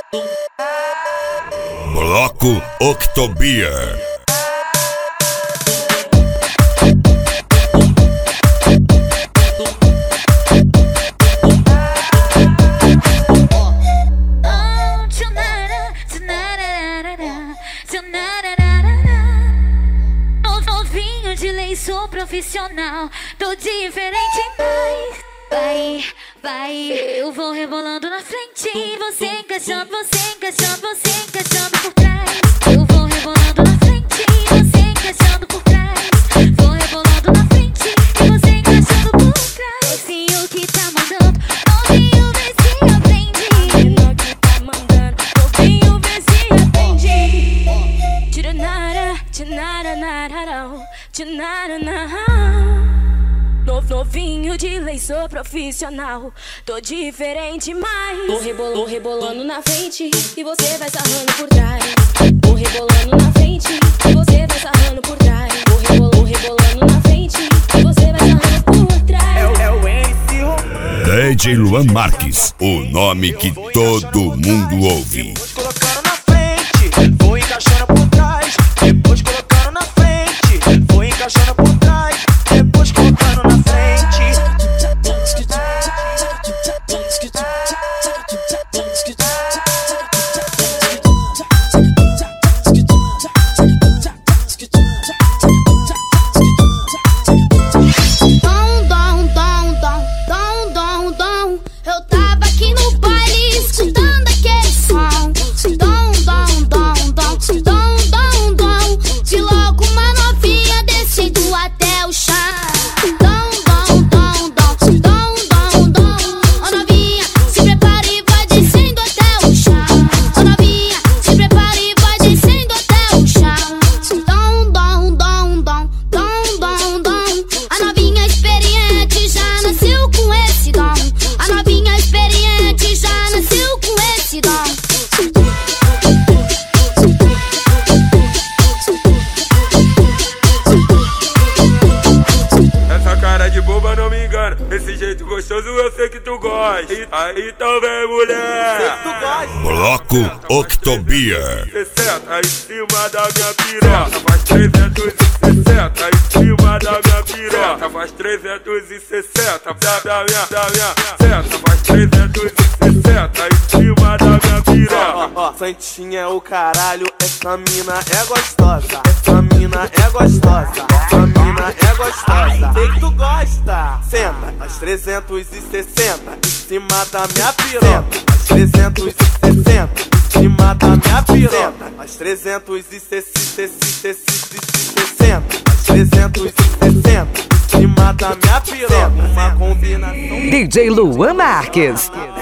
Bloco Octobeer. Novinho de lei, sou profissional, tô diferente, mas vai, eu vou rebolando na frente, você encaixando por trás. Eu vou rebolando na frente, você encaixando por trás. Vou rebolando na frente e você encaixando por trás. Novinho que tá mandando, novinho vê se aprende. Novinho que tá mandando, novinho vê se aprende. Novinho de lei, sou profissional, tô diferente, mas vou rebolando na frente e você vai sarrando por trás. Vou rebolando na frente e você vai sarrando por trás. Vou rebolando na frente e você vai sarrando por trás. É o MC Romano. DJ Luan Marques, o nome que todo mundo ouve. Depois colocando na frente, vou encaixando por trás. Depois colocando na frente, vou encaixando por trás. Depois colocando na frente. Eu tava aqui no baile escutando aquele som. De logo uma novinha descendo até o chão. A novinha se prepara e vai descendo até o chão. A novinha se prepara e vai descendo até o chão. A novinha experiente já nasceu com esse dom. A novinha experiente já nasceu com esse dom. Essa cara de boba não me engana. Esse jeito gostoso eu sei que tu gosta. Então vem, mulher. Sei que tu gosta. Bloco Octobeer. 60 em cima da minha piroca. Faz 360 em cima da minha piroca. Faz 360 da minha seta. Faz 360 em cima da minha piroca. Santinha é o caralho, essa mina é gostosa. Essa mina é gostosa. Essa mina é gostosa. Sei que tu gosta. Senta, faz 360 em cima da minha piroca. Faz 360 em cima da minha piroca. Faz 360 faz 360 em cima da minha piroca. Uma combinação. DJ Luan Marques.